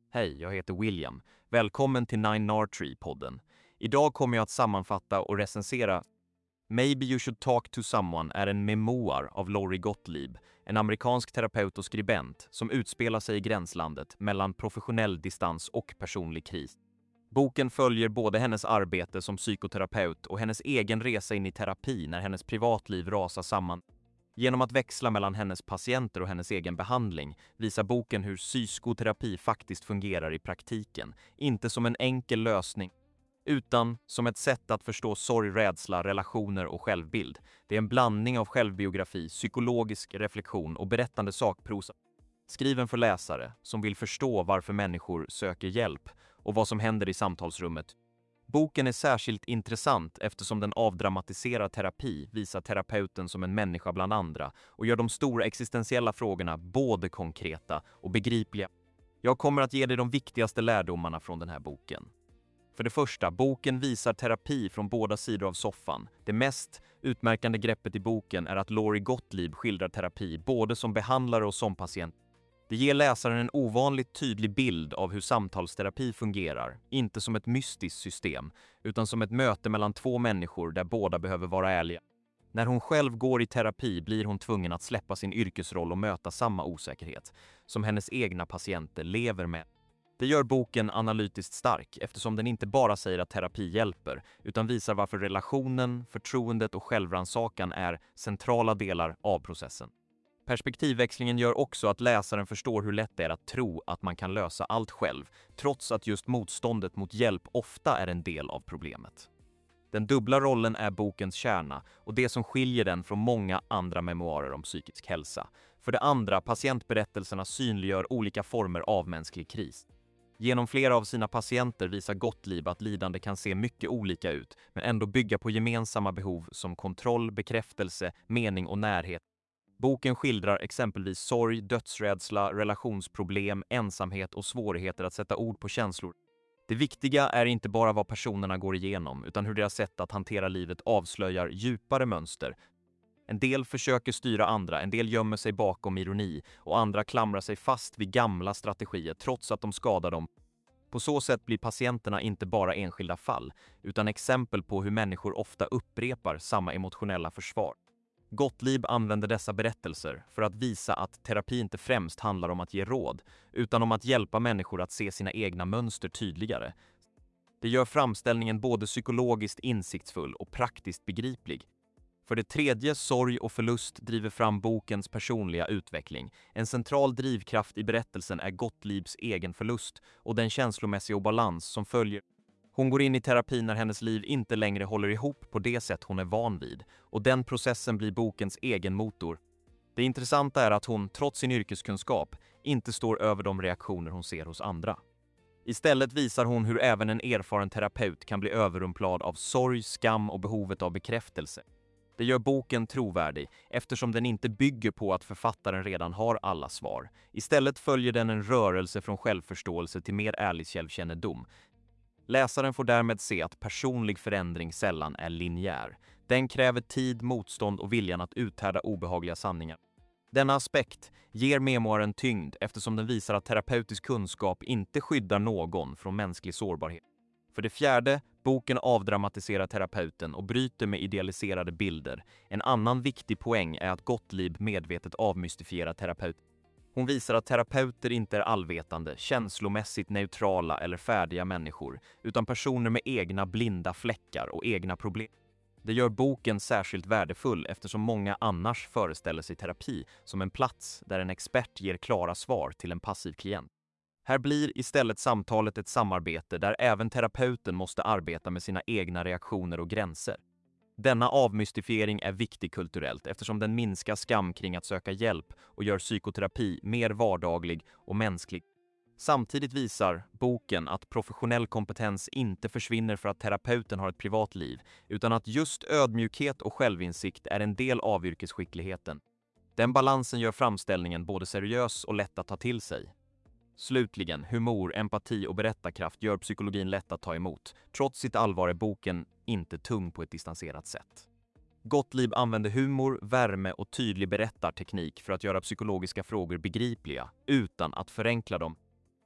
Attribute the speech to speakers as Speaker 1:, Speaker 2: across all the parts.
Speaker 1: Hej, jag heter William. Välkommen till Nine Tree-podden. Idag kommer jag att sammanfatta och recensera Maybe You Should Talk to Someone är en memoar av Lori Gottlieb, en amerikansk terapeut och skribent som utspelar sig i gränslandet mellan professionell distans och personlig kris. Boken följer både hennes arbete som psykoterapeut och hennes egen resa in i terapi när hennes privatliv rasar samman. Genom att växla mellan hennes patienter och hennes egen behandling visar boken hur psykoterapi faktiskt fungerar i praktiken, inte som en enkel lösning, utan som ett sätt att förstå sorg, rädsla, relationer och självbild. Det är en blandning av självbiografi, psykologisk reflektion och berättande sakprosa. Skriven för läsare som vill förstå varför människor söker hjälp och vad som händer i samtalsrummet. Boken är särskilt intressant eftersom den avdramatiserar terapi, visar terapeuten som en människa bland andra och gör de stora existentiella frågorna både konkreta och begripliga. Jag kommer att ge dig de viktigaste lärdomarna från den här boken. För det första, boken visar terapi från båda sidor av soffan. Det mest utmärkande greppet i boken är att Lori Gottlieb skildrar terapi både som behandlare och som patient. Det ger läsaren en ovanligt tydlig bild av hur samtalsterapi fungerar, inte som ett mystiskt system, utan som ett möte mellan två människor där båda behöver vara ärliga. När hon själv går i terapi blir hon tvungen att släppa sin yrkesroll och möta samma osäkerhet som hennes egna patienter lever med. Det gör boken analytiskt stark eftersom den inte bara säger att terapi hjälper, utan visar varför relationen, förtroendet och självrannsakan är centrala delar av processen. Perspektivväxlingen gör också att läsaren förstår hur lätt det är att tro att man kan lösa allt själv, trots att just motståndet mot hjälp ofta är en del av problemet. Den dubbla rollen är bokens kärna och det som skiljer den från många andra memoarer om psykisk hälsa. För det andra, patientberättelserna synliggör olika former av mänsklig kris. Genom flera av sina patienter visar Gottlieb att lidande kan se mycket olika ut, men ändå bygga på gemensamma behov som kontroll, bekräftelse, mening och närhet. Boken skildrar exempelvis sorg, dödsrädsla, relationsproblem, ensamhet och svårigheter att sätta ord på känslor. Det viktiga är inte bara vad personerna går igenom, utan hur deras sätt att hantera livet avslöjar djupare mönster. En del försöker styra andra, en del gömmer sig bakom ironi och andra klamrar sig fast vid gamla strategier trots att de skadar dem. På så sätt blir patienterna inte bara enskilda fall, utan exempel på hur människor ofta upprepar samma emotionella försvar. Gottlieb använder dessa berättelser för att visa att terapi inte främst handlar om att ge råd, utan om att hjälpa människor att se sina egna mönster tydligare. Det gör framställningen både psykologiskt insiktsfull och praktiskt begriplig. För det tredje, sorg och förlust driver fram bokens personliga utveckling. En central drivkraft i berättelsen är Gottliebs egen förlust och den känslomässiga obalans som följer. Hon går in i terapi när hennes liv inte längre håller ihop på det sätt hon är van vid, och den processen blir bokens egen motor. Det intressanta är att hon, trots sin yrkeskunskap, inte står över de reaktioner hon ser hos andra. Istället visar hon hur även en erfaren terapeut kan bli överrumplad av sorg, skam och behovet av bekräftelse. Det gör boken trovärdig eftersom den inte bygger på att författaren redan har alla svar. Istället följer den en rörelse från självförståelse till mer ärlig självkännedom. Läsaren får därmed se att personlig förändring sällan är linjär. Den kräver tid, motstånd och viljan att uthärda obehagliga sanningar. Denna aspekt ger memoaren tyngd eftersom den visar att terapeutisk kunskap inte skyddar någon från mänsklig sårbarhet. För det fjärde, boken avdramatiserar terapeuten och bryter med idealiserade bilder. En annan viktig poäng är att Gottlieb medvetet avmystifierar terapeuten. Hon visar att terapeuter inte är allvetande, känslomässigt neutrala eller färdiga människor, utan personer med egna blinda fläckar och egna problem. Det gör boken särskilt värdefull eftersom många annars föreställer sig terapi som en plats där en expert ger klara svar till en passiv klient. Här blir istället samtalet ett samarbete där även terapeuten måste arbeta med sina egna reaktioner och gränser. Denna avmystifiering är viktig kulturellt eftersom den minskar skam kring att söka hjälp och gör psykoterapi mer vardaglig och mänsklig. Samtidigt visar boken att professionell kompetens inte försvinner för att terapeuten har ett privatliv, utan att just ödmjukhet och självinsikt är en del av yrkesskickligheten. Den balansen gör framställningen både seriös och lätt att ta till sig. Slutligen, humor, empati och berättarkraft gör psykologin lätt att ta emot. Trots sitt allvar är boken inte tung på ett distanserat sätt. Gottlieb använder humor, värme och tydlig berättarteknik för att göra psykologiska frågor begripliga utan att förenkla dem.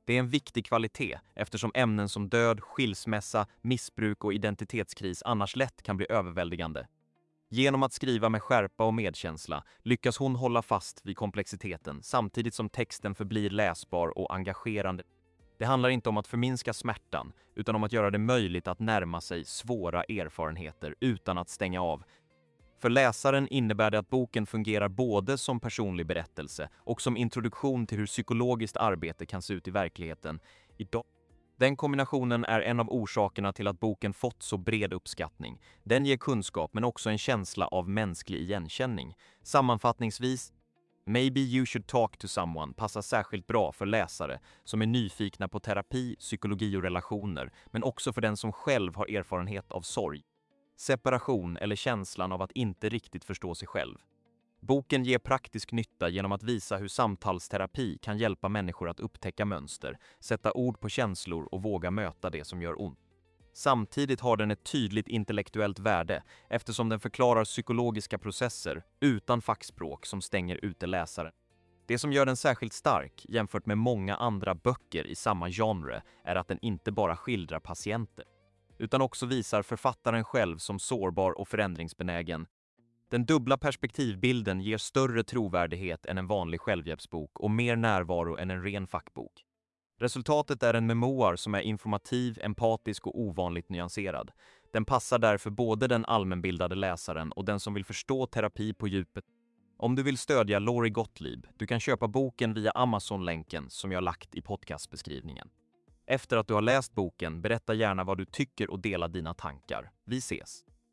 Speaker 1: Det är en viktig kvalitet eftersom ämnen som död, skilsmässa, missbruk och identitetskris annars lätt kan bli överväldigande. Genom att skriva med skärpa och medkänsla lyckas hon hålla fast vid komplexiteten samtidigt som texten förblir läsbar och engagerande. Det handlar inte om att förminska smärtan utan om att göra det möjligt att närma sig svåra erfarenheter utan att stänga av. För läsaren innebär det att boken fungerar både som personlig berättelse och som introduktion till hur psykologiskt arbete kan se ut i verkligheten idag. Den kombinationen är en av orsakerna till att boken fått så bred uppskattning. Den ger kunskap men också en känsla av mänsklig igenkänning. Sammanfattningsvis, Maybe You Should Talk to Someone passar särskilt bra för läsare som är nyfikna på terapi, psykologi och relationer, men också för den som själv har erfarenhet av sorg, separation eller känslan av att inte riktigt förstå sig själv. Boken ger praktisk nytta genom att visa hur samtalsterapi kan hjälpa människor att upptäcka mönster, sätta ord på känslor och våga möta det som gör ont. Samtidigt har den ett tydligt intellektuellt värde eftersom den förklarar psykologiska processer utan fackspråk som stänger ute läsaren. Det som gör den särskilt stark jämfört med många andra böcker i samma genre är att den inte bara skildrar patienter, utan också visar författaren själv som sårbar och förändringsbenägen. Den dubbla perspektivbilden ger större trovärdighet än en vanlig självhjälpsbok och mer närvaro än en ren fackbok. Resultatet är en memoar som är informativ, empatisk och ovanligt nyanserad. Den passar därför både den allmänbildade läsaren och den som vill förstå terapi på djupet. Om du vill stödja Lori Gottlieb, du kan köpa boken via Amazon-länken som jag lagt i podcastbeskrivningen. Efter att du har läst boken, berätta gärna vad du tycker och dela dina tankar. Vi ses!